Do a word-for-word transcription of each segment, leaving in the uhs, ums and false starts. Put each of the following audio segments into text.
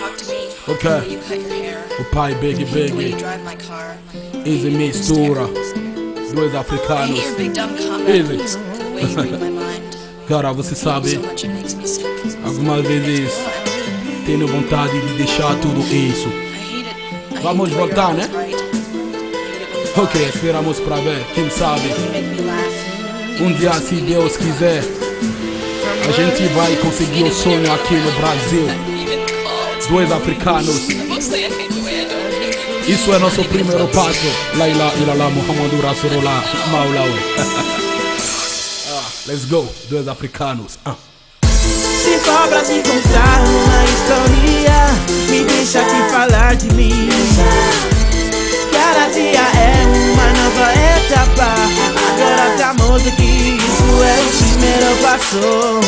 Ok, o pai Biggie Biggie, Easy mistura, dois africanos, Easy. Cara, você sabe, algumas vezes tenho vontade de deixar tudo isso. Vamos voltar, né? Ok, esperamos pra ver, quem sabe um dia, se Deus quiser, a gente vai conseguir o sonho aqui no Brasil. Dois africanos. Isso é nosso primeiro passo. La ilaha illallah Muhammadu Rasulullah Maulawi. Let's go, dois africanos. Ah. Se for pra te contar uma história, me deixa te falar de mim. Cada dia é uma nova etapa. Agora estamos aqui, isso é o primeiro passo.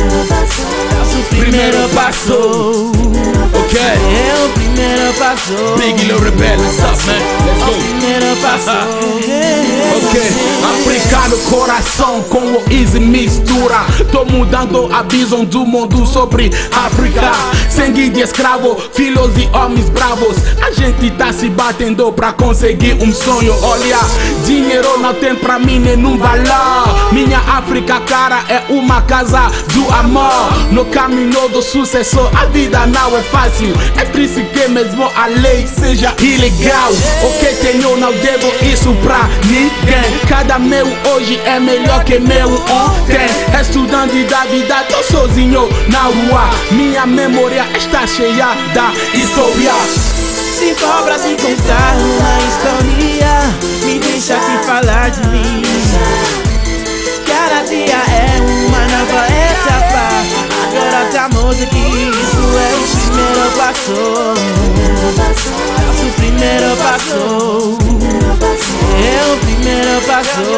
Nosso primeiro passo. Ok, é o primeiro passo. Biggie Lil Rebel, what's up, man? Let's go. O primeiro passo. Ok, africano coração com o Easy mistura. Tô mudando a visão do mundo sobre África. Sangue de escravo, filhos e homens bravos. A gente tá se batendo pra conseguir um sonho. Olha, dinheiro não tem pra mim nenhum valor. Minha África, cara, é uma casa do amor. No caminho do sucesso, a vida não é fácil. É triste que mesmo a lei seja ilegal. O que tenho não devo isso pra ninguém. Cada meu hoje é melhor que meu ontem. Estudante da vida, tô sozinho na rua. Minha memória está cheia da história. Se for pra te contar uma história, me deixa te falar de mim. Cada dia é uma nova etapa. Agora estamos aqui, isso é o primeiro passo. Nosso primeiro passo. É o primeiro passo.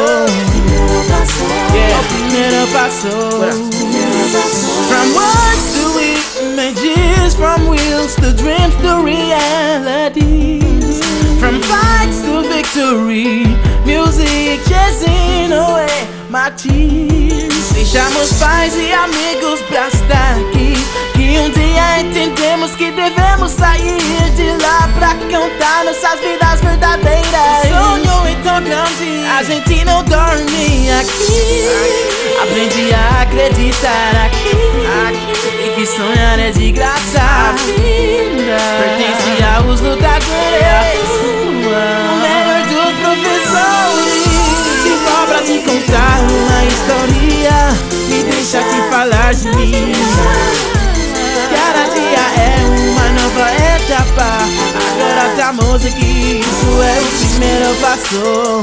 É o primeiro passo. From words to images, from wheels to dreams to realities, from fights to victory, music chasing away my tears. Deixamos pais e amigos pra estar aqui, que um dia entendemos que devemos sair de lá pra cantar nossas vidas verdadeiras. O sonho é tão grande, a gente não dorme aqui. Aprendi a acreditar aqui, e que sonhar é de graça. A vida pertence aos lutadores, o melhor dos professores. Se for pra te contar uma história, me deixa te falar de mim. Cada dia é uma nova etapa. Agora estamos aqui, isso é o primeiro passo.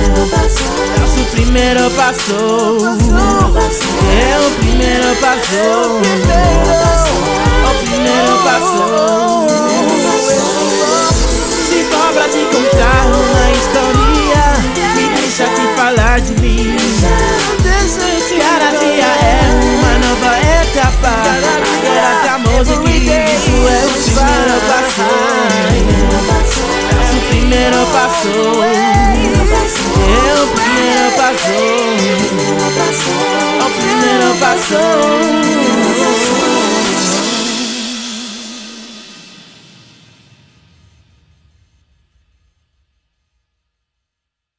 Nosso primeiro passo. É o primeiro passo. O primeiro passo. Se for pra te contar uma história, me deixa te falar de mim. Cada dia é uma nova etapa. Agora estamos aqui, isso é o primeiro passo. Nosso primeiro passo. É o primeiro passo. O primeiro passo.